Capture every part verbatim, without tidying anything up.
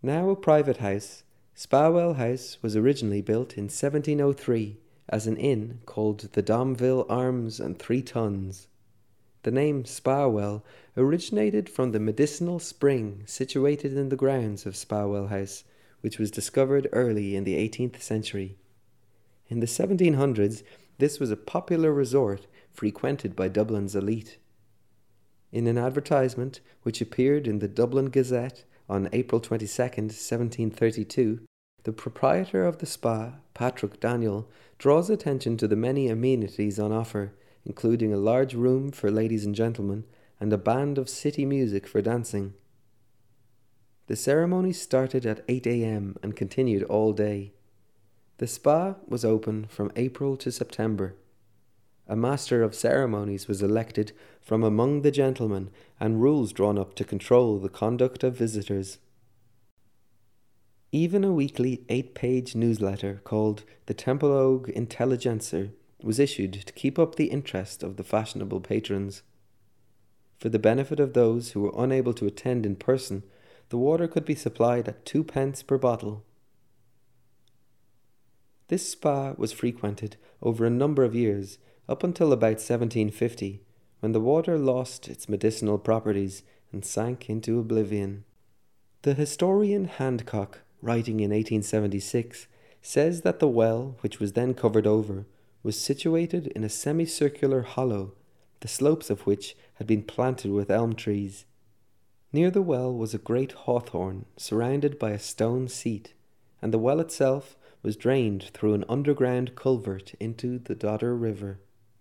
Now a private house, Spawell House was originally built in seventeen oh three as an inn called the Domville Arms and Three Tuns. The name Spawell originated from the medicinal spring situated in the grounds of Spawell House, which was discovered early in the eighteenth century. In the seventeen hundreds, this was a popular resort frequented by Dublin's elite. In an advertisement which appeared in the Dublin Gazette on April twenty-second, seventeen thirty-two, the proprietor of the spa, Patrick Daniel, draws attention to the many amenities on offer, including a large room for ladies and gentlemen and a band of city music for dancing. The ceremony started at eight a.m. and continued all day. The spa was open from April to September. A master of ceremonies was elected from among the gentlemen and rules drawn up to control the conduct of visitors. Even a weekly eight-page newsletter called the Templeogue Intelligencer was issued to keep up the interest of the fashionable patrons. For the benefit of those who were unable to attend in person, the water could be supplied at two pence per bottle. This spa was frequented over a number of years, up until about seventeen fifty, when the water lost its medicinal properties and sank into oblivion. The historian Handcock, writing in eighteen seventy-six, says that the well, which was then covered over, was situated in a semicircular hollow, the slopes of which had been planted with elm trees. Near the well was a great hawthorn surrounded by a stone seat, and the well itself was drained through an underground culvert into the Dodder River.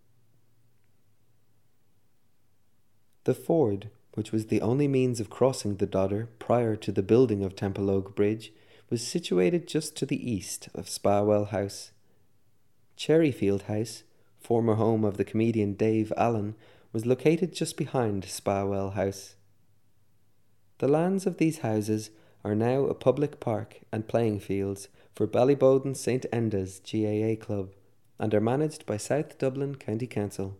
The ford, which was the only means of crossing the Dodder prior to the building of Templeogue Bridge, was situated just to the east of Spawell House. Cherryfield House, former home of the comedian Dave Allen, was located just behind Spawell House. The lands of these houses are now a public park and playing fields for Ballyboden Saint Enda's G A A Club and are managed by South Dublin County Council.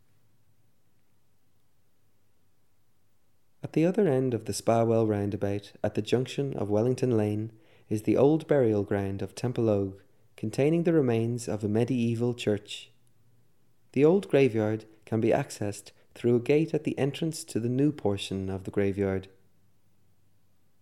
At the other end of the Spawell roundabout, at the junction of Wellington Lane, is the old burial ground of Templeogue, containing the remains of a medieval church. The old graveyard can be accessed through a gate at the entrance to the new portion of the graveyard.